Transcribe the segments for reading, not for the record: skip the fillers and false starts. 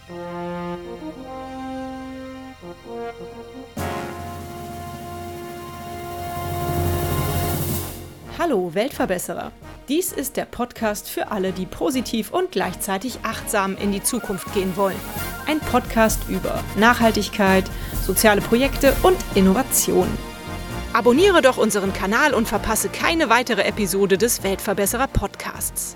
Hallo Weltverbesserer! Dies ist der Podcast für alle, die positiv und gleichzeitig achtsam in die Zukunft gehen wollen. Ein Podcast über Nachhaltigkeit, soziale Projekte und Innovation. Abonniere doch unseren Kanal und verpasse keine weitere Episode des Weltverbesserer Podcasts.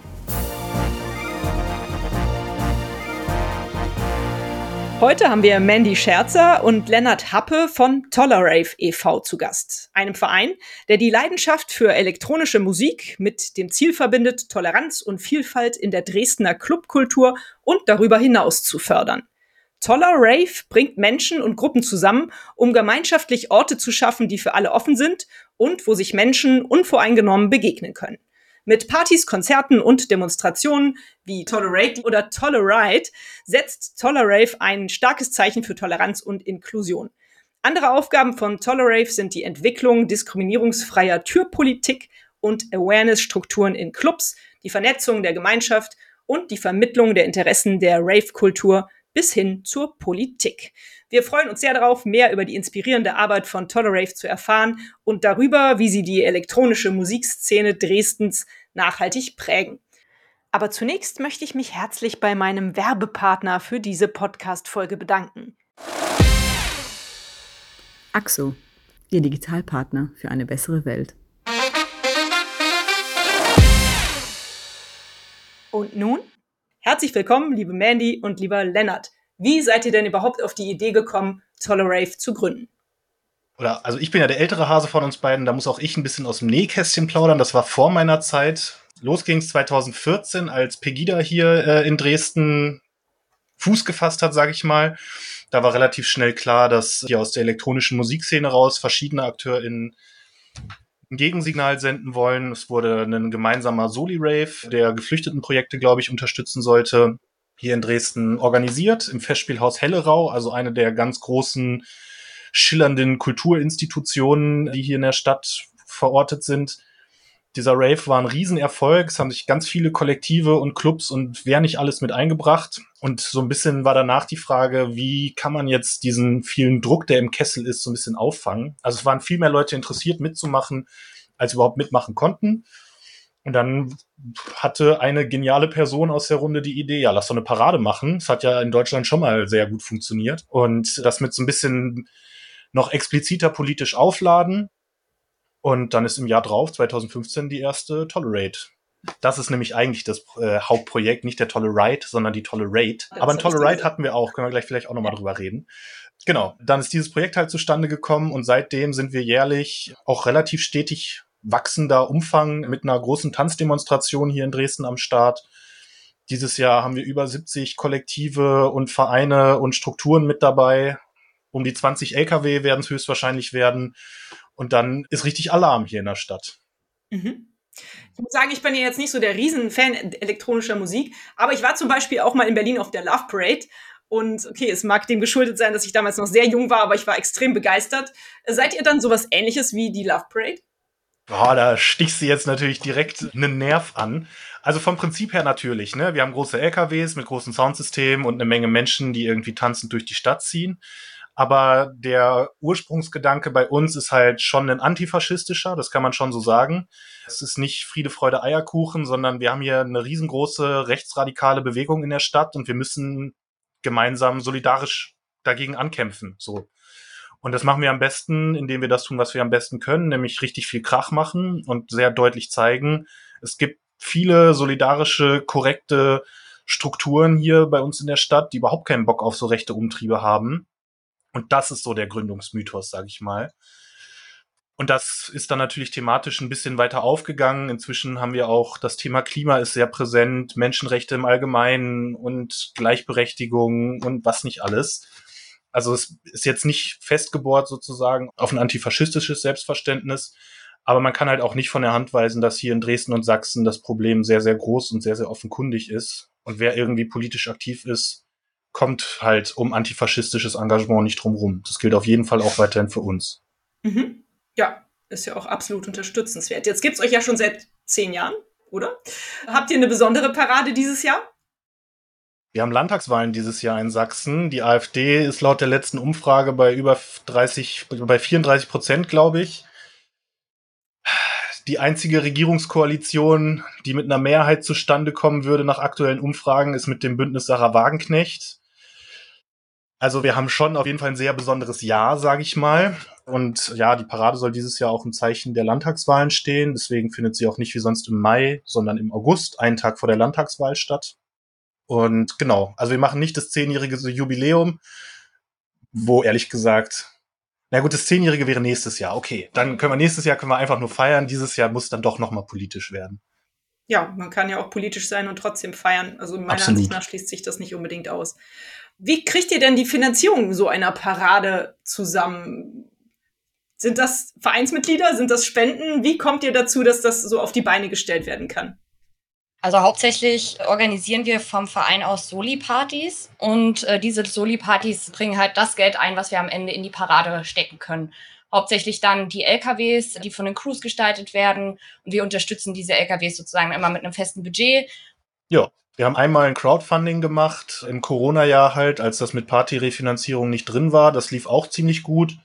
Heute haben wir Mandy Scherzer und Lennart Happe von Tolerave e.V. zu Gast, einem Verein, der die Leidenschaft für elektronische Musik mit dem Ziel verbindet, Toleranz und Vielfalt in der Dresdner Clubkultur und darüber hinaus zu fördern. Tolerave bringt Menschen und Gruppen zusammen, um gemeinschaftlich Orte zu schaffen, die für alle offen sind und wo sich Menschen unvoreingenommen begegnen können. Mit Partys, Konzerten und Demonstrationen wie Tolerate oder Tolerite setzt Tolerave ein starkes Zeichen für Toleranz und Inklusion. Andere Aufgaben von Tolerave sind die Entwicklung diskriminierungsfreier Türpolitik und Awareness-Strukturen in Clubs, die Vernetzung der Gemeinschaft und die Vermittlung der Interessen der Rave-Kultur bis hin zur Politik. Wir freuen uns sehr darauf, mehr über die inspirierende Arbeit von Tolerave zu erfahren und darüber, wie sie die elektronische Musikszene Dresdens nachhaltig prägen. Aber zunächst möchte ich mich herzlich bei meinem Werbepartner für diese Podcast-Folge bedanken. AXO, Ihr Digitalpartner für eine bessere Welt. Und nun? Herzlich willkommen, liebe Mandy und lieber Lennart. Wie seid ihr denn überhaupt auf die Idee gekommen, Tolerave zu gründen? Also ich bin ja der ältere Hase von uns beiden, da muss auch ich ein bisschen aus dem Nähkästchen plaudern. Das war vor meiner Zeit. Los ging es 2014, als Pegida hier in Dresden Fuß gefasst hat, sage ich mal. Da war relativ schnell klar, dass hier aus der elektronischen Musikszene raus verschiedene AkteurInnen ein Gegensignal senden wollen. Es wurde ein gemeinsamer Soli-Rave, der Geflüchtetenprojekte, glaube ich, unterstützen sollte, hier in Dresden organisiert, im Festspielhaus Hellerau, also eine der ganz großen, schillernden Kulturinstitutionen, die hier in der Stadt verortet sind. Dieser Rave war ein Riesenerfolg. Es haben sich ganz viele Kollektive und Clubs und wer nicht alles mit eingebracht. Und so ein bisschen war danach die Frage, wie kann man jetzt diesen vielen Druck, der im Kessel ist, so ein bisschen auffangen. Also es waren viel mehr Leute interessiert mitzumachen, als überhaupt mitmachen konnten. Und dann hatte eine geniale Person aus der Runde die Idee, ja, lass doch eine Parade machen. Das hat ja in Deutschland schon mal sehr gut funktioniert. Und das mit so ein bisschen noch expliziter politisch aufladen. Und dann ist im Jahr drauf, 2015, die erste Tolerate. Das ist nämlich eigentlich das Hauptprojekt, nicht der Tolerite, sondern die Tolerate. Aber ein Tolerite hatten wir auch, können wir gleich vielleicht auch nochmal drüber reden. Genau, dann ist dieses Projekt halt zustande gekommen und seitdem sind wir jährlich auch relativ stetig wachsender Umfang mit einer großen Tanzdemonstration hier in Dresden am Start. Dieses Jahr haben wir über 70 Kollektive und Vereine und Strukturen mit dabei. Um die 20 LKW werden es höchstwahrscheinlich werden. Und dann ist richtig Alarm hier in der Stadt. Mhm. Ich muss sagen, ich bin ja jetzt nicht so der Riesenfan elektronischer Musik, aber ich war zum Beispiel auch mal in Berlin auf der Love Parade. Und okay, es mag dem geschuldet sein, dass ich damals noch sehr jung war, aber ich war extrem begeistert. Seid ihr dann sowas Ähnliches wie die Love Parade? Boah, da stichst du jetzt natürlich direkt einen Nerv an. Also vom Prinzip her natürlich, ne? Wir haben große LKWs mit großen Soundsystemen und eine Menge Menschen, die irgendwie tanzend durch die Stadt ziehen. Aber der Ursprungsgedanke bei uns ist halt schon ein antifaschistischer, das kann man schon so sagen. Es ist nicht Friede, Freude, Eierkuchen, sondern wir haben hier eine riesengroße rechtsradikale Bewegung in der Stadt und wir müssen gemeinsam solidarisch dagegen ankämpfen, so. Und das machen wir am besten, indem wir das tun, was wir am besten können, nämlich richtig viel Krach machen und sehr deutlich zeigen, es gibt viele solidarische, korrekte Strukturen hier bei uns in der Stadt, die überhaupt keinen Bock auf so rechte Umtriebe haben. Und das ist so der Gründungsmythos, sage ich mal. Und das ist dann natürlich thematisch ein bisschen weiter aufgegangen. Inzwischen haben wir auch, das Thema Klima ist sehr präsent, Menschenrechte im Allgemeinen und Gleichberechtigung und was nicht alles. Also es ist jetzt nicht festgebohrt sozusagen auf ein antifaschistisches Selbstverständnis, aber man kann halt auch nicht von der Hand weisen, dass hier in Dresden und Sachsen das Problem sehr, sehr groß und sehr, sehr offenkundig ist. Und wer irgendwie politisch aktiv ist, kommt halt um antifaschistisches Engagement nicht drum rum. Das gilt auf jeden Fall auch weiterhin für uns. Mhm. Ja, ist ja auch absolut unterstützenswert. Jetzt gibt's euch ja schon seit 10 Jahren, oder? Habt ihr eine besondere Parade dieses Jahr? Wir haben Landtagswahlen dieses Jahr in Sachsen. Die AfD ist laut der letzten Umfrage bei bei 34%, glaube ich. Die einzige Regierungskoalition, die mit einer Mehrheit zustande kommen würde nach aktuellen Umfragen, ist mit dem Bündnis Sarah Wagenknecht. Also wir haben schon auf jeden Fall ein sehr besonderes Jahr, sage ich mal. Und ja, die Parade soll dieses Jahr auch im Zeichen der Landtagswahlen stehen. Deswegen findet sie auch nicht wie sonst im Mai, sondern im August, einen Tag vor der Landtagswahl statt. Und genau, also wir machen nicht das 10-jährige Jubiläum, wo ehrlich gesagt, na gut, das 10-jährige wäre nächstes Jahr. Okay, dann nächstes Jahr können wir einfach nur feiern. Dieses Jahr muss dann doch nochmal politisch werden. Ja, man kann ja auch politisch sein und trotzdem feiern. Also meiner Absolut. Ansicht nach schließt sich das nicht unbedingt aus. Wie kriegt ihr denn die Finanzierung so einer Parade zusammen? Sind das Vereinsmitglieder? Sind das Spenden? Wie kommt ihr dazu, dass das so auf die Beine gestellt werden kann? Also hauptsächlich organisieren wir vom Verein aus Soli-Partys und diese Soli-Partys bringen halt das Geld ein, was wir am Ende in die Parade stecken können. Hauptsächlich dann die LKWs, die von den Crews gestaltet werden, und wir unterstützen diese LKWs sozusagen immer mit einem festen Budget. Ja, wir haben einmal ein Crowdfunding gemacht, im Corona-Jahr halt, als das mit Party-Refinanzierung nicht drin war. Das lief auch ziemlich gut.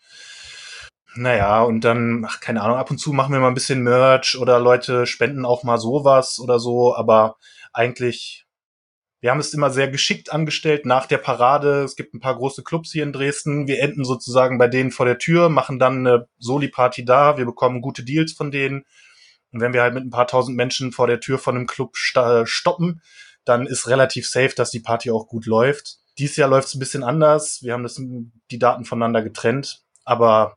Naja, und dann, keine Ahnung, ab und zu machen wir mal ein bisschen Merch oder Leute spenden auch mal sowas oder so, aber eigentlich, wir haben es immer sehr geschickt angestellt nach der Parade. Es gibt ein paar große Clubs hier in Dresden. Wir enden sozusagen bei denen vor der Tür, machen dann eine Soli-Party da. Wir bekommen gute Deals von denen. Und wenn wir halt mit ein paar tausend Menschen vor der Tür von einem Club stoppen, dann ist relativ safe, dass die Party auch gut läuft. Dieses Jahr läuft es ein bisschen anders. Wir haben die Daten voneinander getrennt. Aber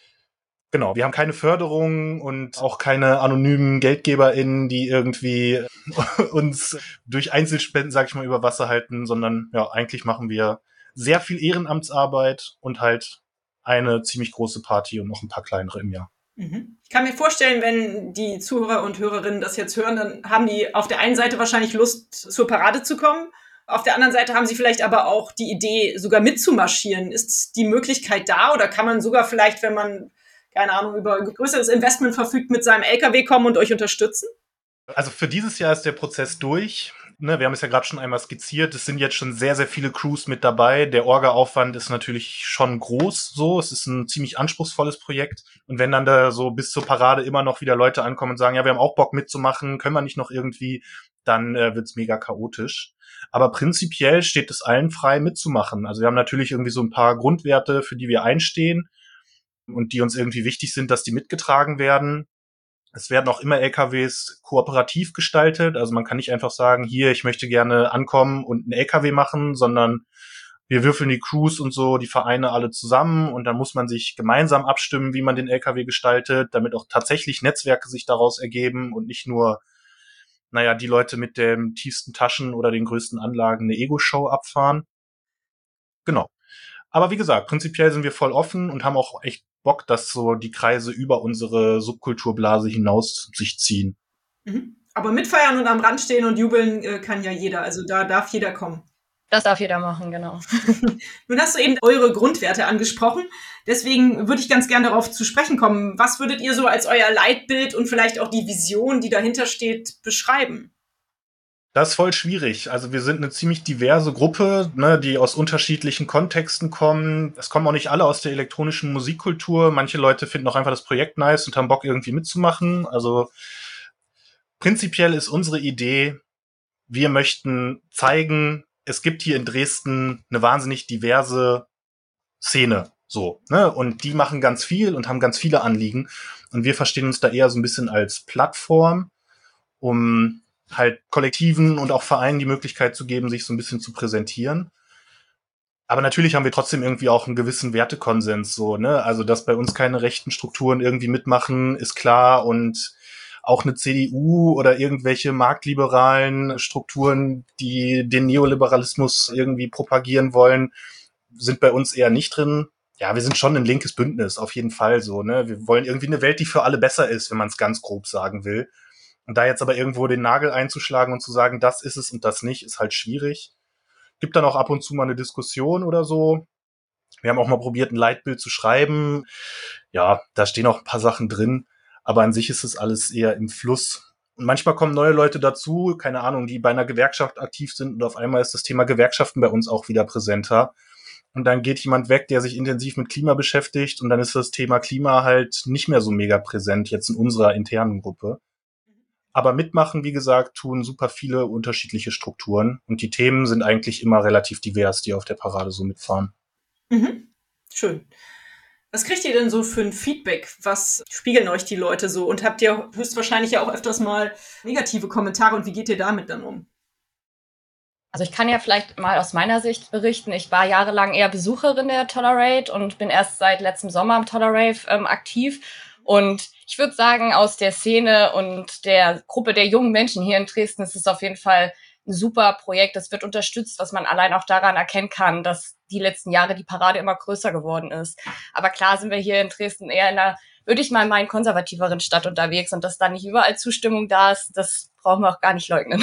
genau, wir haben keine Förderung und auch keine anonymen GeldgeberInnen, die irgendwie uns durch Einzelspenden, sag ich mal, über Wasser halten, sondern ja, eigentlich machen wir sehr viel Ehrenamtsarbeit und halt eine ziemlich große Party und noch ein paar kleinere im Jahr. Ich kann mir vorstellen, wenn die Zuhörer und Hörerinnen das jetzt hören, dann haben die auf der einen Seite wahrscheinlich Lust, zur Parade zu kommen. Auf der anderen Seite haben sie vielleicht aber auch die Idee, sogar mitzumarschieren. Ist die Möglichkeit da oder kann man sogar vielleicht, wenn man, keine Ahnung, über ein größeres Investment verfügt, mit seinem LKW kommen und euch unterstützen? Also für dieses Jahr ist der Prozess durch. Ne, wir haben es ja gerade schon einmal skizziert. Es sind jetzt schon sehr, sehr viele Crews mit dabei. Der Orga-Aufwand ist natürlich schon groß. So, es ist ein ziemlich anspruchsvolles Projekt. Und wenn dann da so bis zur Parade immer noch wieder Leute ankommen und sagen, ja, wir haben auch Bock mitzumachen, können wir nicht noch irgendwie, dann wird's mega chaotisch. Aber prinzipiell steht es allen frei mitzumachen. Also wir haben natürlich irgendwie so ein paar Grundwerte, für die wir einstehen und die uns irgendwie wichtig sind, dass die mitgetragen werden. Es werden auch immer LKWs kooperativ gestaltet. Also man kann nicht einfach sagen, hier, ich möchte gerne ankommen und einen LKW machen, sondern wir würfeln die Crews und so, die Vereine alle zusammen und dann muss man sich gemeinsam abstimmen, wie man den LKW gestaltet, damit auch tatsächlich Netzwerke sich daraus ergeben und nicht nur, naja, die Leute mit den tiefsten Taschen oder den größten Anlagen eine Ego-Show abfahren. Genau. Aber wie gesagt, prinzipiell sind wir voll offen und haben auch echt Bock, dass so die Kreise über unsere Subkulturblase hinaus sich ziehen. Aber mitfeiern und am Rand stehen und jubeln kann ja jeder. Also da darf jeder kommen. Das darf jeder machen, genau. Nun hast du eben eure Grundwerte angesprochen. Deswegen würde ich ganz gern darauf zu sprechen kommen. Was würdet ihr so als euer Leitbild und vielleicht auch die Vision, die dahinter steht, beschreiben? Das ist voll schwierig. Also wir sind eine ziemlich diverse Gruppe, ne, die aus unterschiedlichen Kontexten kommen. Es kommen auch nicht alle aus der elektronischen Musikkultur. Manche Leute finden auch einfach das Projekt nice und haben Bock irgendwie mitzumachen. Also prinzipiell ist unsere Idee, wir möchten zeigen, es gibt hier in Dresden eine wahnsinnig diverse Szene. So, ne? Und die machen ganz viel und haben ganz viele Anliegen. Und wir verstehen uns da eher so ein bisschen als Plattform, um halt Kollektiven und auch Vereinen die Möglichkeit zu geben, sich so ein bisschen zu präsentieren. Aber natürlich haben wir trotzdem irgendwie auch einen gewissen Wertekonsens, so, ne? Also, dass bei uns keine rechten Strukturen irgendwie mitmachen, ist klar. Und auch eine CDU oder irgendwelche marktliberalen Strukturen, die den Neoliberalismus irgendwie propagieren wollen, sind bei uns eher nicht drin. Ja, wir sind schon ein linkes Bündnis, auf jeden Fall so, ne? Wir wollen irgendwie eine Welt, die für alle besser ist, wenn man es ganz grob sagen will. Und da jetzt aber irgendwo den Nagel einzuschlagen und zu sagen, das ist es und das nicht, ist halt schwierig. Gibt dann auch ab und zu mal eine Diskussion oder so. Wir haben auch mal probiert, ein Leitbild zu schreiben. Ja, da stehen auch ein paar Sachen drin, aber an sich ist es alles eher im Fluss. Und manchmal kommen neue Leute dazu, keine Ahnung, die bei einer Gewerkschaft aktiv sind und auf einmal ist das Thema Gewerkschaften bei uns auch wieder präsenter. Und dann geht jemand weg, der sich intensiv mit Klima beschäftigt und dann ist das Thema Klima halt nicht mehr so mega präsent jetzt in unserer internen Gruppe. Aber mitmachen, wie gesagt, tun super viele unterschiedliche Strukturen und die Themen sind eigentlich immer relativ divers, die auf der Parade so mitfahren. Mhm. Schön. Was kriegt ihr denn so für ein Feedback? Was spiegeln euch die Leute so? Und habt ihr höchstwahrscheinlich ja auch öfters mal negative Kommentare und wie geht ihr damit dann um? Also ich kann ja vielleicht mal aus meiner Sicht berichten. Ich war jahrelang eher Besucherin der Tolerate und bin erst seit letztem Sommer am Tolerave aktiv. Und ich würde sagen, aus der Szene und der Gruppe der jungen Menschen hier in Dresden ist es auf jeden Fall ein super Projekt. Das wird unterstützt, was man allein auch daran erkennen kann, dass die letzten Jahre die Parade immer größer geworden ist. Aber klar sind wir hier in Dresden eher in einer, würde ich mal meinen, konservativeren Stadt unterwegs. Und dass da nicht überall Zustimmung da ist, das brauchen wir auch gar nicht leugnen.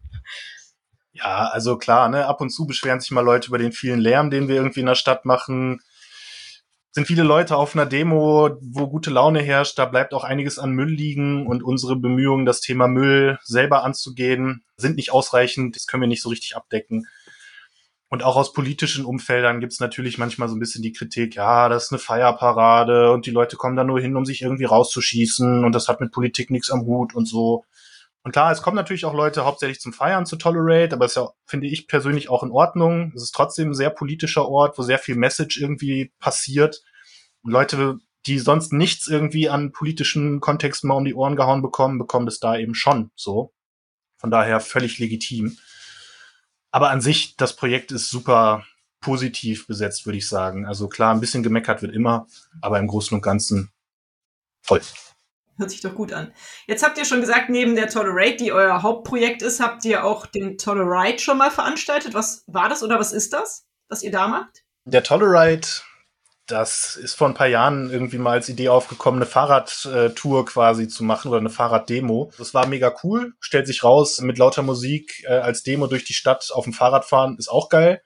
Ja, also klar, ne, ab und zu beschweren sich mal Leute über den vielen Lärm, den wir irgendwie in der Stadt machen. Sind viele Leute auf einer Demo, wo gute Laune herrscht, da bleibt auch einiges an Müll liegen und unsere Bemühungen, das Thema Müll selber anzugehen, sind nicht ausreichend, das können wir nicht so richtig abdecken. Und auch aus politischen Umfeldern gibt's natürlich manchmal so ein bisschen die Kritik, ja, das ist eine Feierparade und die Leute kommen da nur hin, um sich irgendwie rauszuschießen und das hat mit Politik nichts am Hut und so. Und klar, es kommen natürlich auch Leute hauptsächlich zum Feiern zu Tolerate, aber es ist ja, finde ich persönlich, auch in Ordnung. Es ist trotzdem ein sehr politischer Ort, wo sehr viel Message irgendwie passiert. Und Leute, die sonst nichts irgendwie an politischen Kontexten mal um die Ohren gehauen bekommen, bekommen das da eben schon so. Von daher völlig legitim. Aber an sich, das Projekt ist super positiv besetzt, würde ich sagen. Also klar, ein bisschen gemeckert wird immer, aber im Großen und Ganzen toll. Hört sich doch gut an. Jetzt habt ihr schon gesagt, neben der Tolerate, die euer Hauptprojekt ist, habt ihr auch den Tolerite schon mal veranstaltet. Was war das oder was ist das, was ihr da macht? Der Tolerite, das ist vor ein paar Jahren irgendwie mal als Idee aufgekommen, eine Fahrradtour quasi zu machen oder eine Fahrraddemo. Das war mega cool, stellt sich raus, mit lauter Musik als Demo durch die Stadt auf dem Fahrrad fahren, ist auch geil.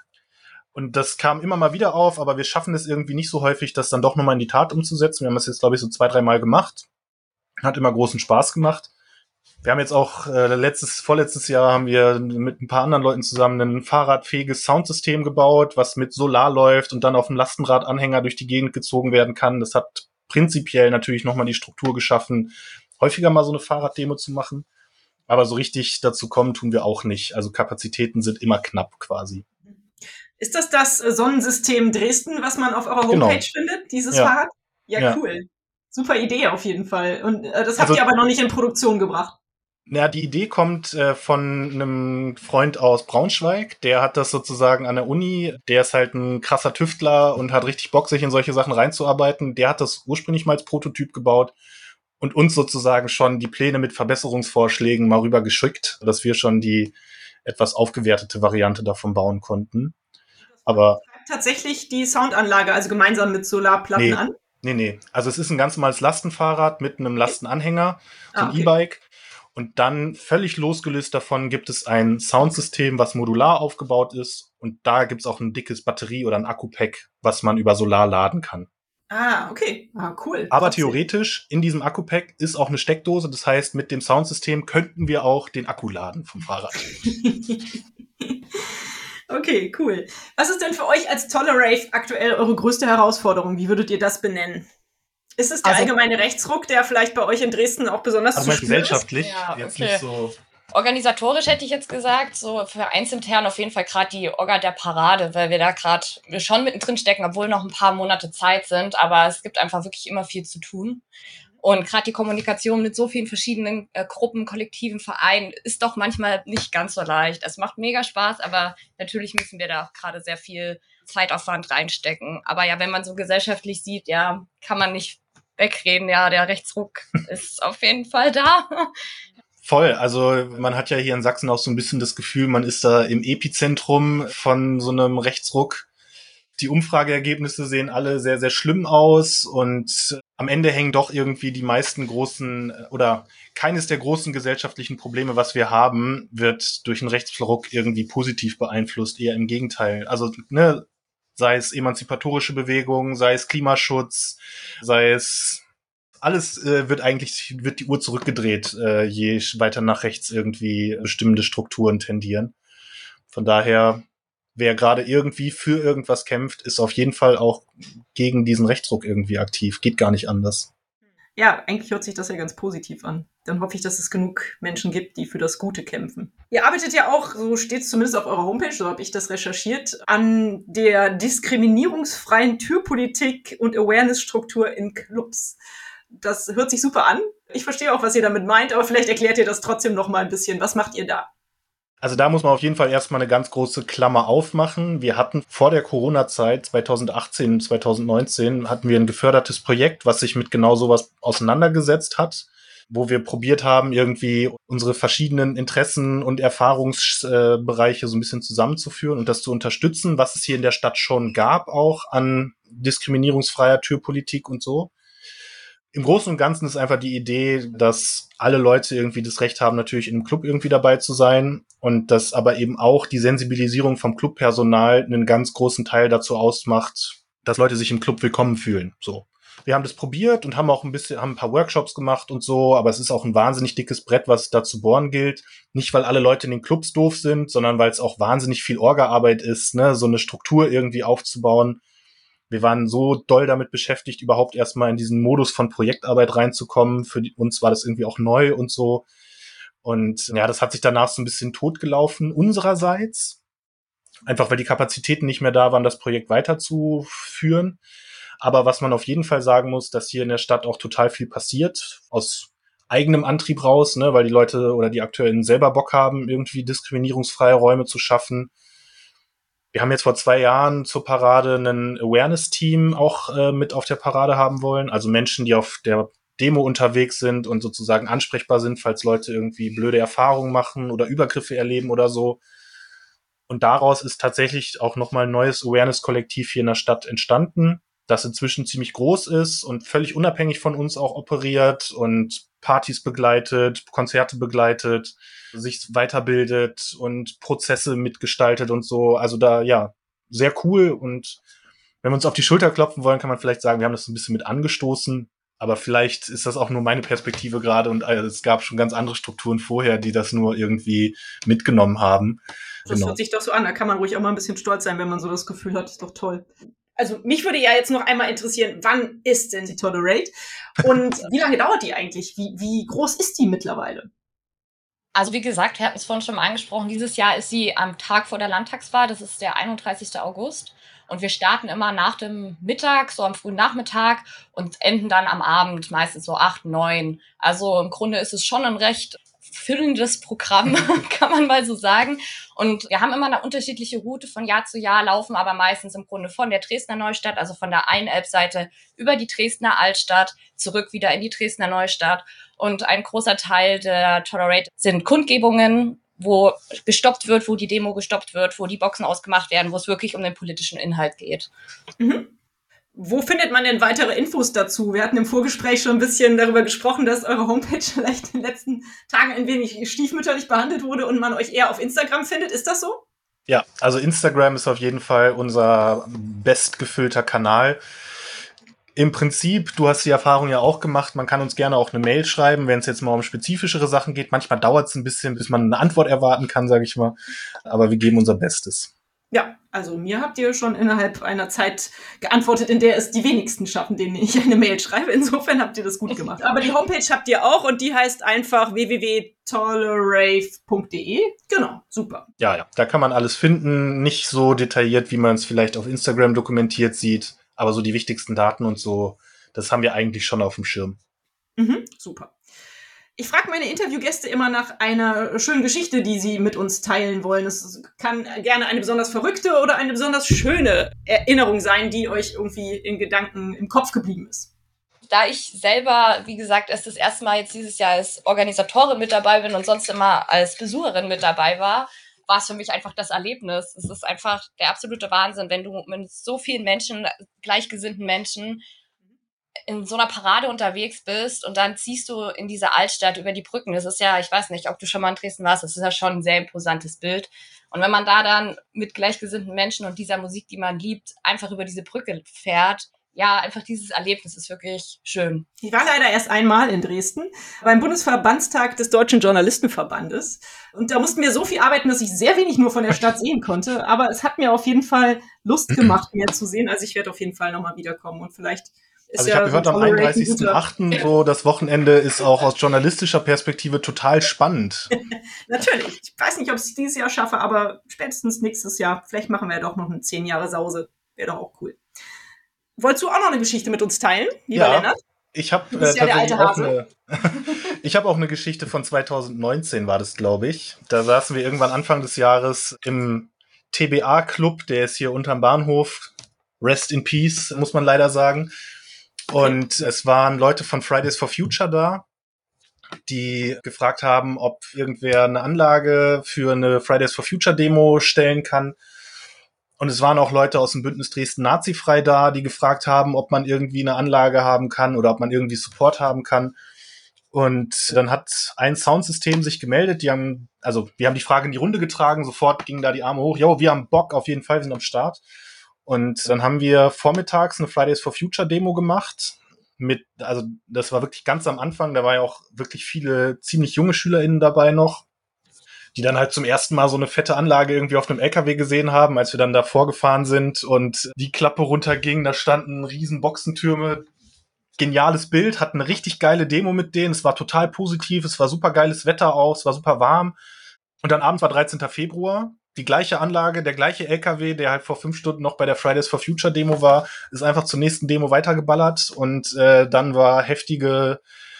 Und das kam immer mal wieder auf, aber wir schaffen es irgendwie nicht so häufig, das dann doch nochmal in die Tat umzusetzen. Wir haben das jetzt, glaube ich, so 2-3 Mal gemacht. Hat immer großen Spaß gemacht. Wir haben jetzt auch vorletztes Jahr haben wir mit ein paar anderen Leuten zusammen ein fahrradfähiges Soundsystem gebaut, was mit Solar läuft und dann auf dem Lastenradanhänger durch die Gegend gezogen werden kann. Das hat prinzipiell natürlich nochmal die Struktur geschaffen, häufiger mal so eine Fahrraddemo zu machen. Aber so richtig dazu kommen tun wir auch nicht. Also Kapazitäten sind immer knapp quasi. Ist das Sonnensystem Dresden, was man auf eurer Homepage findet, dieses Ja. Fahrrad? Ja, cool. Super Idee auf jeden Fall. Und das habt ihr aber noch nicht in Produktion gebracht. Ja, die Idee kommt von einem Freund aus Braunschweig. Der hat das sozusagen an der Uni. Der ist halt ein krasser Tüftler und hat richtig Bock, sich in solche Sachen reinzuarbeiten. Der hat das ursprünglich mal als Prototyp gebaut und uns sozusagen schon die Pläne mit Verbesserungsvorschlägen mal rüber geschickt, dass wir schon die etwas aufgewertete Variante davon bauen konnten. Aber tatsächlich die Soundanlage, also gemeinsam mit Solarplatten an? Nee. Also es ist ein ganz normales Lastenfahrrad mit einem Lastenanhänger, so ein E-Bike. Und dann völlig losgelöst davon gibt es ein Soundsystem, was modular aufgebaut ist. Und da gibt es auch ein dickes Batterie- oder ein Akku-Pack, was man über Solar laden kann. Okay. Cool. Aber theoretisch, in diesem Akku-Pack ist auch eine Steckdose. Das heißt, mit dem Soundsystem könnten wir auch den Akku laden vom Fahrrad. Okay, cool. Was ist denn für euch als Tolerave aktuell eure größte Herausforderung? Wie würdet ihr das benennen? Ist es der allgemeine Rechtsruck, der vielleicht bei euch in Dresden auch besonders zu spüren ist? Gesellschaftlich, ja, jetzt okay. nicht so. Organisatorisch hätte ich jetzt gesagt, so vereinsintern auf jeden Fall gerade die Orga der Parade, weil wir da gerade schon mittendrin stecken, obwohl noch ein paar Monate Zeit sind, aber es gibt einfach wirklich immer viel zu tun. Und gerade die Kommunikation mit so vielen verschiedenen Gruppen, Kollektiven, Vereinen ist doch manchmal nicht ganz so leicht. Es macht mega Spaß, aber natürlich müssen wir da auch gerade sehr viel Zeitaufwand reinstecken. Aber ja, wenn man so gesellschaftlich sieht, ja, kann man nicht wegreden. Ja, der Rechtsruck ist auf jeden Fall da. Voll, also man hat ja hier in Sachsen auch so ein bisschen das Gefühl, man ist da im Epizentrum von so einem Rechtsruck. Die Umfrageergebnisse sehen alle sehr, sehr schlimm aus und am Ende hängen doch irgendwie die meisten großen oder keines der großen gesellschaftlichen Probleme, was wir haben, wird durch einen Rechtsruck irgendwie positiv beeinflusst, eher im Gegenteil. Also, ne, sei es emanzipatorische Bewegungen, sei es Klimaschutz, sei es alles wird die Uhr zurückgedreht, je weiter nach rechts irgendwie bestimmende Strukturen tendieren. Von daher, wer gerade irgendwie für irgendwas kämpft, ist auf jeden Fall auch gegen diesen Rechtsruck irgendwie aktiv. Geht gar nicht anders. Ja, eigentlich hört sich das ja ganz positiv an. Dann hoffe ich, dass es genug Menschen gibt, die für das Gute kämpfen. Ihr arbeitet ja auch, so steht es zumindest auf eurer Homepage, so habe ich das recherchiert, an der diskriminierungsfreien Türpolitik und Awareness-Struktur in Clubs. Das hört sich super an. Ich verstehe auch, was ihr damit meint, aber vielleicht erklärt ihr das trotzdem noch mal ein bisschen. Was macht ihr da? Also da muss man auf jeden Fall erstmal eine ganz große Klammer aufmachen. Wir hatten vor der Corona-Zeit 2018, 2019 hatten wir ein gefördertes Projekt, was sich mit genau sowas auseinandergesetzt hat, wo wir probiert haben, irgendwie unsere verschiedenen Interessen und Erfahrungsbereiche so ein bisschen zusammenzuführen und das zu unterstützen, was es hier in der Stadt schon gab, auch an diskriminierungsfreier Türpolitik und so. Im Großen und Ganzen ist einfach die Idee, dass alle Leute irgendwie das Recht haben, natürlich in einem Club irgendwie dabei zu sein und dass aber eben auch die Sensibilisierung vom Clubpersonal einen ganz großen Teil dazu ausmacht, dass Leute sich im Club willkommen fühlen. So. Wir haben das probiert und haben auch haben ein paar Workshops gemacht und so, aber es ist auch ein wahnsinnig dickes Brett, was da zu bohren gilt. Nicht, weil alle Leute in den Clubs doof sind, sondern weil es auch wahnsinnig viel Orga-Arbeit ist, ne, so eine Struktur irgendwie aufzubauen. Wir waren so doll damit beschäftigt, überhaupt erstmal in diesen Modus von Projektarbeit reinzukommen. Für uns war das irgendwie auch neu und so. Und ja, das hat sich danach so ein bisschen totgelaufen unsererseits. Einfach weil die Kapazitäten nicht mehr da waren, das Projekt weiterzuführen. Aber was man auf jeden Fall sagen muss, dass hier in der Stadt auch total viel passiert. Aus eigenem Antrieb raus, ne, weil die Leute oder die AkteurInnen selber Bock haben, irgendwie diskriminierungsfreie Räume zu schaffen. Wir haben jetzt vor 2 Jahren zur Parade ein Awareness-Team auch mit auf der Parade haben wollen. Also Menschen, die auf der Demo unterwegs sind und sozusagen ansprechbar sind, falls Leute irgendwie blöde Erfahrungen machen oder Übergriffe erleben oder so. Und daraus ist tatsächlich auch nochmal ein neues Awareness-Kollektiv hier in der Stadt entstanden, das inzwischen ziemlich groß ist und völlig unabhängig von uns auch operiert und Partys begleitet, Konzerte begleitet, sich weiterbildet und Prozesse mitgestaltet und so. Also da, ja, sehr cool. Und wenn wir uns auf die Schulter klopfen wollen, kann man vielleicht sagen, wir haben das ein bisschen mit angestoßen. Aber vielleicht ist das auch nur meine Perspektive gerade und es gab schon ganz andere Strukturen vorher, die das nur irgendwie mitgenommen haben. Das hört sich doch so an. Da kann man ruhig auch mal ein bisschen stolz sein, wenn man so das Gefühl hat. Ist doch toll. Also mich würde ja jetzt noch einmal interessieren, wann ist denn die Tolerate? Und wie lange dauert die eigentlich? Wie groß ist die mittlerweile? Also wie gesagt, wir hatten es vorhin schon mal angesprochen, dieses Jahr ist sie am Tag vor der Landtagswahl, das ist der 31. August. Und wir starten immer nach dem Mittag, so am frühen Nachmittag und enden dann am Abend, meistens so 8, 9. Also im Grunde ist es schon ein recht füllendes Programm, kann man mal so sagen. Und wir haben immer eine unterschiedliche Route von Jahr zu Jahr, laufen aber meistens im Grunde von der Dresdner Neustadt, also von der einen Elbseite über die Dresdner Altstadt, zurück wieder in die Dresdner Neustadt. Und ein großer Teil der Tolerate sind Kundgebungen, wo gestoppt wird, wo die Demo gestoppt wird, wo die Boxen ausgemacht werden, wo es wirklich um den politischen Inhalt geht. Mhm. Wo findet man denn weitere Infos dazu? Wir hatten im Vorgespräch schon ein bisschen darüber gesprochen, dass eure Homepage vielleicht in den letzten Tagen ein wenig stiefmütterlich behandelt wurde und man euch eher auf Instagram findet. Ist das so? Ja, also Instagram ist auf jeden Fall unser bestgefüllter Kanal. Im Prinzip, du hast die Erfahrung ja auch gemacht, man kann uns gerne auch eine Mail schreiben, wenn es jetzt mal um spezifischere Sachen geht. Manchmal dauert es ein bisschen, bis man eine Antwort erwarten kann, sage ich mal. Aber wir geben unser Bestes. Ja, also mir habt ihr schon innerhalb einer Zeit geantwortet, in der es die wenigsten schaffen, denen ich eine Mail schreibe. Insofern habt ihr das gut gemacht. Aber die Homepage habt ihr auch und die heißt einfach www.tolerave.de. Genau, super. Ja, da kann man alles finden. Nicht so detailliert, wie man es vielleicht auf Instagram dokumentiert sieht, aber so die wichtigsten Daten und so, das haben wir eigentlich schon auf dem Schirm. Super. Ich frage meine Interviewgäste immer nach einer schönen Geschichte, die sie mit uns teilen wollen. Es kann gerne eine besonders verrückte oder eine besonders schöne Erinnerung sein, die euch irgendwie in Gedanken im Kopf geblieben ist. Da ich selber, wie gesagt, erst das erste Mal jetzt dieses Jahr als Organisatorin mit dabei bin und sonst immer als Besucherin mit dabei war es für mich einfach das Erlebnis. Es ist einfach der absolute Wahnsinn, wenn du mit so vielen Menschen, gleichgesinnten Menschen, in so einer Parade unterwegs bist und dann ziehst du in diese Altstadt über die Brücken. Das ist ja, ich weiß nicht, ob du schon mal in Dresden warst, das ist ja schon ein sehr imposantes Bild. Und wenn man da dann mit gleichgesinnten Menschen und dieser Musik, die man liebt, einfach über diese Brücke fährt, ja, einfach dieses Erlebnis ist wirklich schön. Ich war leider erst einmal in Dresden beim Bundesverbandstag des Deutschen Journalistenverbandes. Und da mussten wir so viel arbeiten, dass ich sehr wenig nur von der Stadt sehen konnte. Aber es hat mir auf jeden Fall Lust gemacht, mehr zu sehen. Also ich werde auf jeden Fall nochmal wiederkommen. Und vielleicht ist Also ich habe gehört, am 31.08., so das Wochenende, ist auch aus journalistischer Perspektive total spannend. Natürlich. Ich weiß nicht, ob ich es dieses Jahr schaffe, aber spätestens nächstes Jahr. Vielleicht machen wir ja doch noch eine 10 Jahre Sause. Wäre doch auch cool. Wolltest du auch noch eine Geschichte mit uns teilen, lieber Lennart? Ich habe tatsächlich auch ich habe auch eine Geschichte von 2019, war das, glaube ich. Da saßen wir irgendwann Anfang des Jahres im TBA-Club, der ist hier unterm Bahnhof. Rest in Peace, muss man leider sagen. Und es waren Leute von Fridays for Future da, die gefragt haben, ob irgendwer eine Anlage für eine Fridays for Future Demo stellen kann. Und es waren auch Leute aus dem Bündnis Dresden Nazifrei da, die gefragt haben, ob man irgendwie eine Anlage haben kann oder ob man irgendwie Support haben kann. Und dann hat ein Soundsystem sich gemeldet. Wir haben die Frage in die Runde getragen. Sofort gingen da die Arme hoch. Jo, wir haben Bock, auf jeden Fall, wir sind am Start. Und dann haben wir vormittags eine Fridays for Future Demo gemacht. Das war wirklich ganz am Anfang. Da war ja auch wirklich viele ziemlich junge SchülerInnen dabei noch, die dann halt zum ersten Mal so eine fette Anlage irgendwie auf einem LKW gesehen haben, als wir dann da vorgefahren sind und die Klappe runterging, da standen riesen Boxentürme. Geniales Bild, hatten eine richtig geile Demo mit denen, es war total positiv, es war super geiles Wetter auch, es war super warm. Und dann abends war 13. Februar, die gleiche Anlage, der gleiche LKW, der halt vor 5 Stunden noch bei der Fridays for Future Demo war, ist einfach zur nächsten Demo weitergeballert und dann war heftige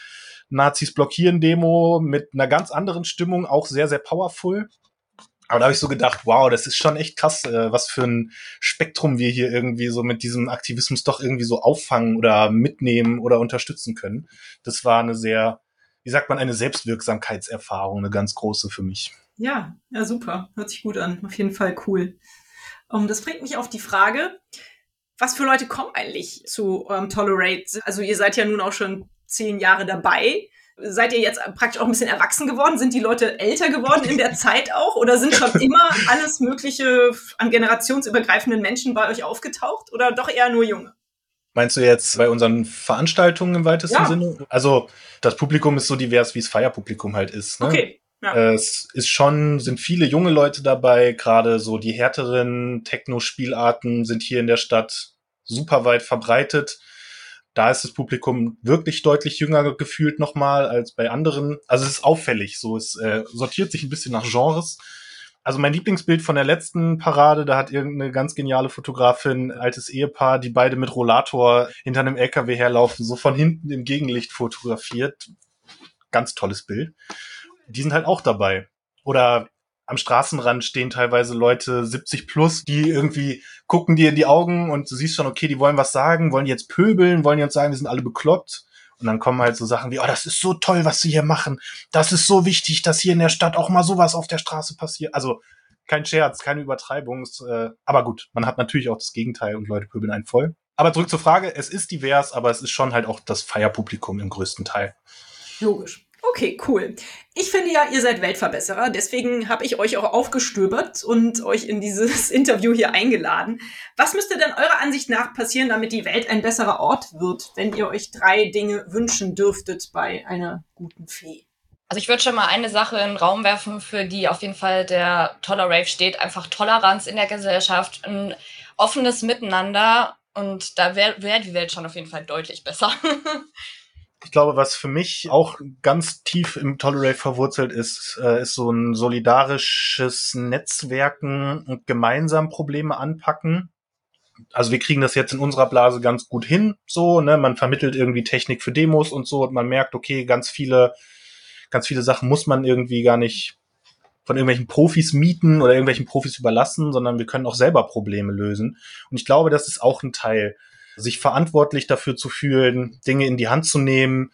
Nazis blockieren Demo mit einer ganz anderen Stimmung, auch sehr, sehr powerful. Aber da habe ich so gedacht, wow, das ist schon echt krass, was für ein Spektrum wir hier irgendwie so mit diesem Aktivismus doch irgendwie so auffangen oder mitnehmen oder unterstützen können. Das war eine sehr, wie sagt man, eine Selbstwirksamkeitserfahrung, eine ganz große für mich. Ja, super. Hört sich gut an. Auf jeden Fall cool. Das bringt mich auf die Frage, was für Leute kommen eigentlich zu Tolerate? Also ihr seid ja nun auch schon 10 Jahre dabei. Seid ihr jetzt praktisch auch ein bisschen erwachsen geworden? Sind die Leute älter geworden in der Zeit auch? Oder sind schon immer alles Mögliche an generationsübergreifenden Menschen bei euch aufgetaucht? Oder doch eher nur Junge? Meinst du jetzt bei unseren Veranstaltungen im weitesten Sinne? Also das Publikum ist so divers, wie es Feierpublikum halt ist. Ne? Okay. Ja. Es sind viele junge Leute dabei, gerade so die härteren Techno-Spielarten sind hier in der Stadt super weit verbreitet. Da ist das Publikum wirklich deutlich jünger gefühlt nochmal als bei anderen. Also es ist auffällig, so es sortiert sich ein bisschen nach Genres. Also mein Lieblingsbild von der letzten Parade, da hat irgendeine ganz geniale Fotografin, ein altes Ehepaar, die beide mit Rollator hinter einem LKW herlaufen, so von hinten im Gegenlicht fotografiert. Ganz tolles Bild. Die sind halt auch dabei. Oder am Straßenrand stehen teilweise Leute 70 plus, die irgendwie gucken dir in die Augen und du siehst schon, okay, die wollen was sagen, wollen jetzt pöbeln, wollen jetzt sagen, wir sind alle bekloppt. Und dann kommen halt so Sachen wie, oh, das ist so toll, was sie hier machen. Das ist so wichtig, dass hier in der Stadt auch mal sowas auf der Straße passiert. Also kein Scherz, keine Übertreibung. Aber gut, man hat natürlich auch das Gegenteil und Leute pöbeln einen voll. Aber zurück zur Frage, es ist divers, aber es ist schon halt auch das Feierpublikum im größten Teil. Logisch. Okay, cool. Ich finde ja, ihr seid Weltverbesserer, deswegen habe ich euch auch aufgestöbert und euch in dieses Interview hier eingeladen. Was müsste denn eurer Ansicht nach passieren, damit die Welt ein besserer Ort wird, wenn ihr euch 3 Dinge wünschen dürftet bei einer guten Fee? Also ich würde schon mal eine Sache in den Raum werfen, für die auf jeden Fall der Tolerave steht. Einfach Toleranz in der Gesellschaft, ein offenes Miteinander und da wäre die Welt schon auf jeden Fall deutlich besser. Ich glaube, was für mich auch ganz tief im Tolerate verwurzelt ist, ist so ein solidarisches Netzwerken und gemeinsam Probleme anpacken. Also wir kriegen das jetzt in unserer Blase ganz gut hin, so, ne, man vermittelt irgendwie Technik für Demos und so und man merkt, okay, ganz viele Sachen muss man irgendwie gar nicht von irgendwelchen Profis mieten oder irgendwelchen Profis überlassen, sondern wir können auch selber Probleme lösen. Und ich glaube, das ist auch ein Teil, sich verantwortlich dafür zu fühlen, Dinge in die Hand zu nehmen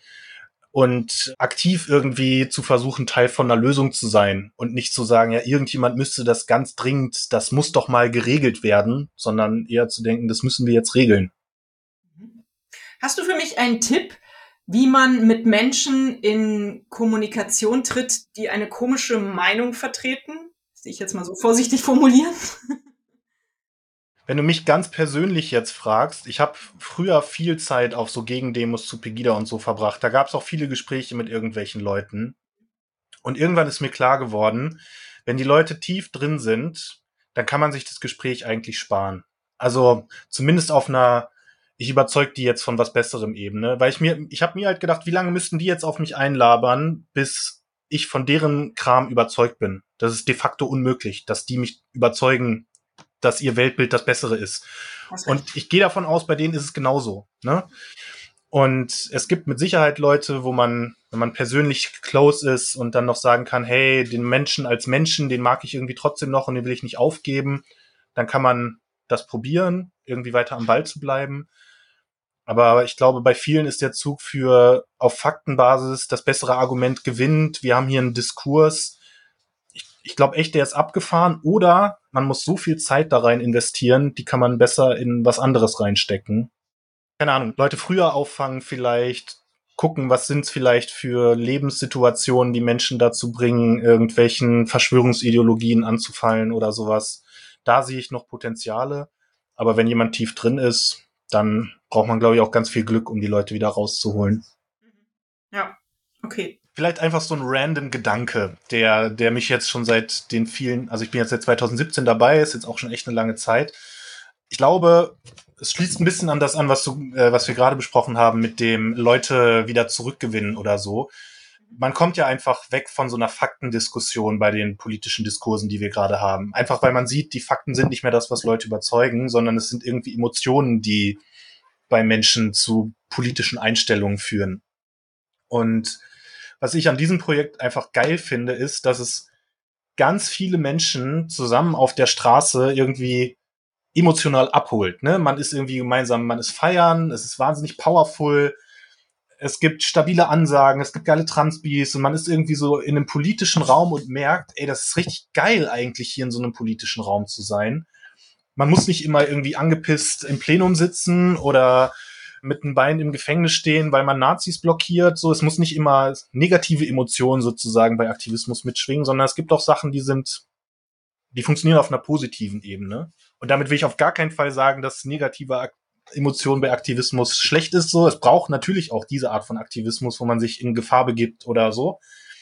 und aktiv irgendwie zu versuchen, Teil von einer Lösung zu sein und nicht zu sagen, ja, irgendjemand müsste das ganz dringend, das muss doch mal geregelt werden, sondern eher zu denken, das müssen wir jetzt regeln. Hast du für mich einen Tipp, wie man mit Menschen in Kommunikation tritt, die eine komische Meinung vertreten? Das will ich jetzt mal so vorsichtig formulieren. Wenn du mich ganz persönlich jetzt fragst, ich habe früher viel Zeit auf so Gegendemos zu Pegida und so verbracht. Da gab es auch viele Gespräche mit irgendwelchen Leuten. Und irgendwann ist mir klar geworden, wenn die Leute tief drin sind, dann kann man sich das Gespräch eigentlich sparen. Also zumindest auf einer, ich überzeug die jetzt von was Besserem Ebene, weil ich habe mir halt gedacht, wie lange müssten die jetzt auf mich einlabern, bis ich von deren Kram überzeugt bin. Das ist de facto unmöglich, dass die mich überzeugen, dass ihr Weltbild das Bessere ist. Und ich gehe davon aus, bei denen ist es genauso. Ne? Und es gibt mit Sicherheit Leute, wo man, wenn man persönlich close ist und dann noch sagen kann, hey, den Menschen als Menschen, den mag ich irgendwie trotzdem noch und den will ich nicht aufgeben, dann kann man das probieren, irgendwie weiter am Ball zu bleiben. Aber ich glaube, bei vielen ist der Zug für auf Faktenbasis das bessere Argument gewinnt. Wir haben hier einen Diskurs. Ich glaube echt, der ist abgefahren. Oder man muss so viel Zeit da rein investieren, die kann man besser in was anderes reinstecken. Keine Ahnung, Leute früher auffangen vielleicht, gucken, was sind's vielleicht für Lebenssituationen, die Menschen dazu bringen, irgendwelchen Verschwörungsideologien anzufallen oder sowas. Da sehe ich noch Potenziale. Aber wenn jemand tief drin ist, dann braucht man, glaube ich, auch ganz viel Glück, um die Leute wieder rauszuholen. Ja, okay. Vielleicht einfach so ein random Gedanke, der mich jetzt schon seit den vielen, also ich bin jetzt seit 2017 dabei, ist jetzt auch schon echt eine lange Zeit. Ich glaube, es schließt ein bisschen an das an, was wir gerade besprochen haben, mit dem Leute wieder zurückgewinnen oder so. Man kommt ja einfach weg von so einer Faktendiskussion bei den politischen Diskursen, die wir gerade haben. Einfach weil man sieht, die Fakten sind nicht mehr das, was Leute überzeugen, sondern es sind irgendwie Emotionen, die bei Menschen zu politischen Einstellungen führen. Und was ich an diesem Projekt einfach geil finde, ist, dass es ganz viele Menschen zusammen auf der Straße irgendwie emotional abholt. Ne? Man ist irgendwie gemeinsam, man ist feiern, es ist wahnsinnig powerful, es gibt stabile Ansagen, es gibt geile Transbis und man ist irgendwie so in einem politischen Raum und merkt, ey, das ist richtig geil eigentlich hier in so einem politischen Raum zu sein. Man muss nicht immer irgendwie angepisst im Plenum sitzen oder mit einem Bein im Gefängnis stehen, weil man Nazis blockiert. So, es muss nicht immer negative Emotionen sozusagen bei Aktivismus mitschwingen, sondern es gibt auch Sachen, die funktionieren auf einer positiven Ebene. Und damit will ich auf gar keinen Fall sagen, dass negative Emotionen bei Aktivismus schlecht ist. So, es braucht natürlich auch diese Art von Aktivismus, wo man sich in Gefahr begibt oder so.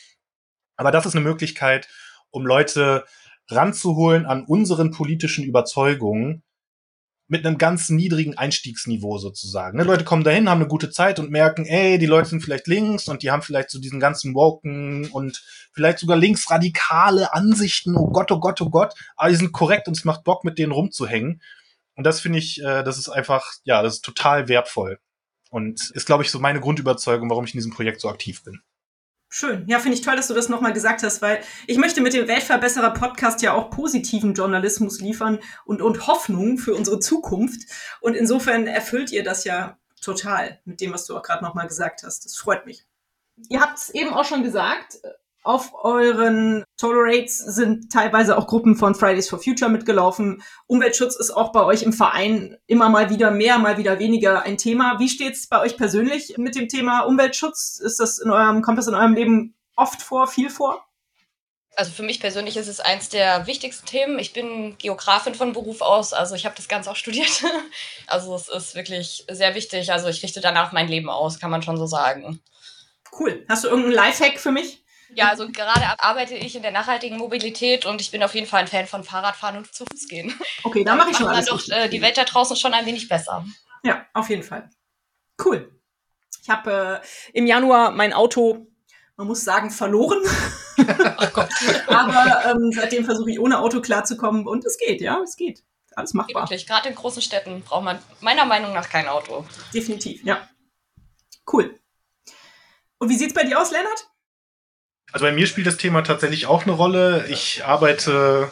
Aber das ist eine Möglichkeit, um Leute ranzuholen an unseren politischen Überzeugungen mit einem ganz niedrigen Einstiegsniveau sozusagen. Ne, Leute kommen dahin, haben eine gute Zeit und merken, ey, die Leute sind vielleicht links und die haben vielleicht so diesen ganzen Woken und vielleicht sogar linksradikale Ansichten, oh Gott, oh Gott, oh Gott, aber die sind korrekt und es macht Bock, mit denen rumzuhängen. Und das finde ich, das ist einfach, ja, das ist total wertvoll. Und ist, glaube ich, so meine Grundüberzeugung, warum ich in diesem Projekt so aktiv bin. Schön. Ja, finde ich toll, dass du das nochmal gesagt hast, weil ich möchte mit dem Weltverbesserer-Podcast ja auch positiven Journalismus liefern und Hoffnung für unsere Zukunft. Und insofern erfüllt ihr das ja total mit dem, was du auch gerade nochmal gesagt hast. Das freut mich. Ihr habt es eben auch schon gesagt, auf euren Tolerates sind teilweise auch Gruppen von Fridays for Future mitgelaufen. Umweltschutz ist auch bei euch im Verein immer mal wieder mehr, mal wieder weniger ein Thema. Wie steht es bei euch persönlich mit dem Thema Umweltschutz? Kommt das in eurem Leben oft vor, viel vor? Also für mich persönlich ist es eins der wichtigsten Themen. Ich bin Geografin von Beruf aus, also ich habe das Ganze auch studiert. Also es ist wirklich sehr wichtig. Also ich richte danach mein Leben aus, kann man schon so sagen. Cool. Hast du irgendeinen Lifehack für mich? Ja, also gerade arbeite ich in der nachhaltigen Mobilität und ich bin auf jeden Fall ein Fan von Fahrradfahren und zu Fuß gehen. Okay, da mache ich schon alles. alles. Dann doch die Welt da draußen schon ein wenig besser. Ja, auf jeden Fall. Cool. Ich habe im Januar mein Auto, man muss sagen, verloren. Oh Gott. Aber seitdem versuche ich ohne Auto klarzukommen und es geht, ja, es geht. Alles machbar. Wirklich, gerade in großen Städten braucht man meiner Meinung nach kein Auto. Definitiv, ja. Cool. Und wie sieht's bei dir aus, Lennart? Also bei mir spielt das Thema tatsächlich auch eine Rolle. Ich arbeite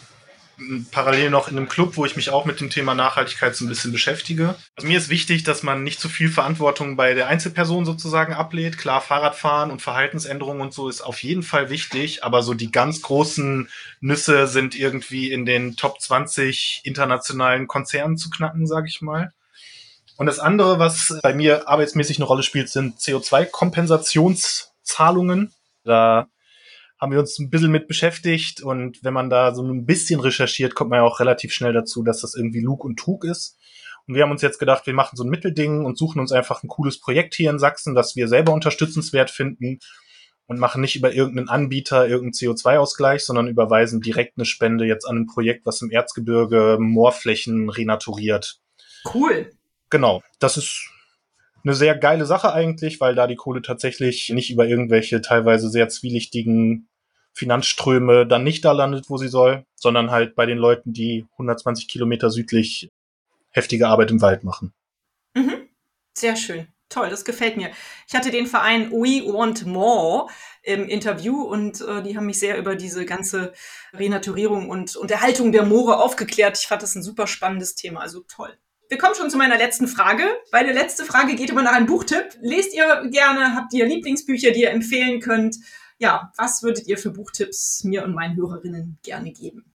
parallel noch in einem Club, wo ich mich auch mit dem Thema Nachhaltigkeit so ein bisschen beschäftige. Also mir ist wichtig, dass man nicht zu viel Verantwortung bei der Einzelperson sozusagen ablehnt. Klar, Fahrradfahren und Verhaltensänderungen und so ist auf jeden Fall wichtig, aber so die ganz großen Nüsse sind irgendwie in den Top 20 internationalen Konzernen zu knacken, sage ich mal. Und das andere, was bei mir arbeitsmäßig eine Rolle spielt, sind CO2-Kompensationszahlungen. Da haben wir uns ein bisschen mit beschäftigt und wenn man da so ein bisschen recherchiert, kommt man ja auch relativ schnell dazu, dass das irgendwie Lug und Trug ist. Und wir haben uns jetzt gedacht, wir machen so ein Mittelding und suchen uns einfach ein cooles Projekt hier in Sachsen, das wir selber unterstützenswert finden und machen nicht über irgendeinen Anbieter irgendeinen CO2-Ausgleich, sondern überweisen direkt eine Spende jetzt an ein Projekt, was im Erzgebirge Moorflächen renaturiert. Cool. Genau, das ist eine sehr geile Sache eigentlich, weil da die Kohle tatsächlich nicht über irgendwelche teilweise sehr zwielichtigen Finanzströme dann nicht da landet, wo sie soll, sondern halt bei den Leuten, die 120 Kilometer südlich heftige Arbeit im Wald machen. Mhm. Sehr schön. Toll, das gefällt mir. Ich hatte den Verein We Want More im Interview und die haben mich sehr über diese ganze Renaturierung und Erhaltung der Moore aufgeklärt. Ich fand das ein super spannendes Thema, also toll. Wir kommen schon zu meiner letzten Frage. Meine letzte Frage geht immer nach einem Buchtipp. Lest ihr gerne? Habt ihr Lieblingsbücher, die ihr empfehlen könnt? Ja, was würdet ihr für Buchtipps mir und meinen Hörerinnen gerne geben?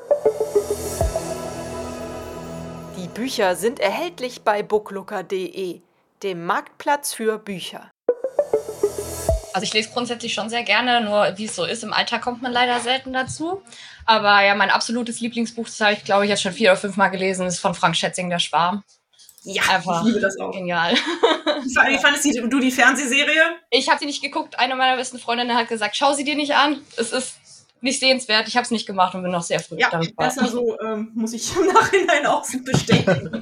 Die Bücher sind erhältlich bei booklooker.de, dem Marktplatz für Bücher. Also ich lese grundsätzlich schon sehr gerne, nur wie es so ist, im Alltag kommt man leider selten dazu. Aber ja, mein absolutes Lieblingsbuch, das habe ich, glaube ich, jetzt schon 4 oder 5 Mal gelesen, ist von Frank Schätzing, Der Schwarm. Ja, Einfach ich liebe das auch. Genial. Wie fandest du die Fernsehserie? Ich habe sie nicht geguckt. Eine meiner besten Freundinnen hat gesagt, schau sie dir nicht an. Es ist nicht sehenswert. Ich habe es nicht gemacht und bin noch sehr früh damit. Besser so, muss ich im Nachhinein auch bestätigen.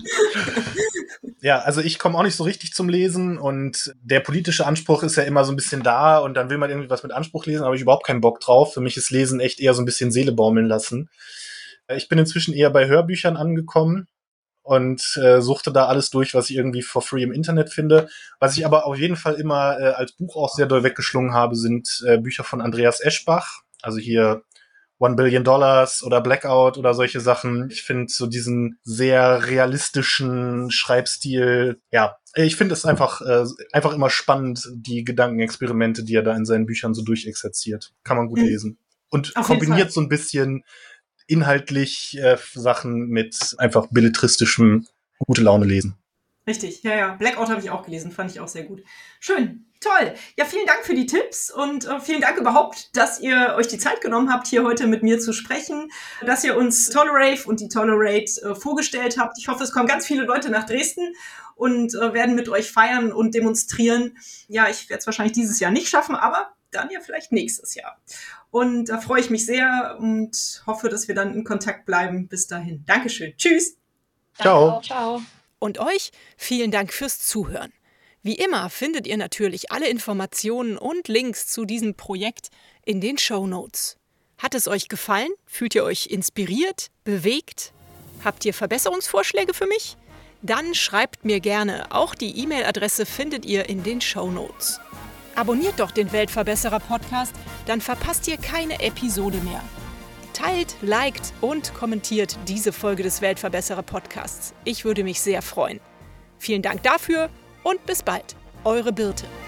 Ja, also ich komme auch nicht so richtig zum Lesen und der politische Anspruch ist ja immer so ein bisschen da und dann will man irgendwie was mit Anspruch lesen, aber ich überhaupt keinen Bock drauf. Für mich ist Lesen echt eher so ein bisschen Seele baumeln lassen. Ich bin inzwischen eher bei Hörbüchern angekommen und suchte da alles durch, was ich irgendwie for free im Internet finde. Was ich aber auf jeden Fall immer als Buch auch sehr doll weggeschlungen habe, sind Bücher von Andreas Eschbach. Also hier $1 Billion oder Blackout oder solche Sachen. Ich finde so diesen sehr realistischen Schreibstil, ja, ich finde es einfach immer spannend, die Gedankenexperimente, die er da in seinen Büchern so durchexerziert. Kann man gut lesen. Und Auf kombiniert so ein bisschen inhaltlich Sachen mit einfach belletristischem gute Laune lesen. Richtig, ja. Blackout habe ich auch gelesen, fand ich auch sehr gut. Schön, toll. Ja, vielen Dank für die Tipps und vielen Dank überhaupt, dass ihr euch die Zeit genommen habt, hier heute mit mir zu sprechen, dass ihr uns Tolerave und die Tolerate vorgestellt habt. Ich hoffe, es kommen ganz viele Leute nach Dresden und werden mit euch feiern und demonstrieren. Ja, ich werde es wahrscheinlich dieses Jahr nicht schaffen, aber dann ja vielleicht nächstes Jahr. Und da freue ich mich sehr und hoffe, dass wir dann in Kontakt bleiben. Bis dahin. Dankeschön. Tschüss. Ciao. Ciao. Und euch vielen Dank fürs Zuhören. Wie immer findet ihr natürlich alle Informationen und Links zu diesem Projekt in den Shownotes. Hat es euch gefallen? Fühlt ihr euch inspiriert, bewegt? Habt ihr Verbesserungsvorschläge für mich? Dann schreibt mir gerne. Auch die E-Mail-Adresse findet ihr in den Shownotes. Abonniert doch den Weltverbesserer-Podcast, dann verpasst ihr keine Episode mehr. Teilt, liked und kommentiert diese Folge des Weltverbesserer-Podcasts. Ich würde mich sehr freuen. Vielen Dank dafür und bis bald. Eure Birte.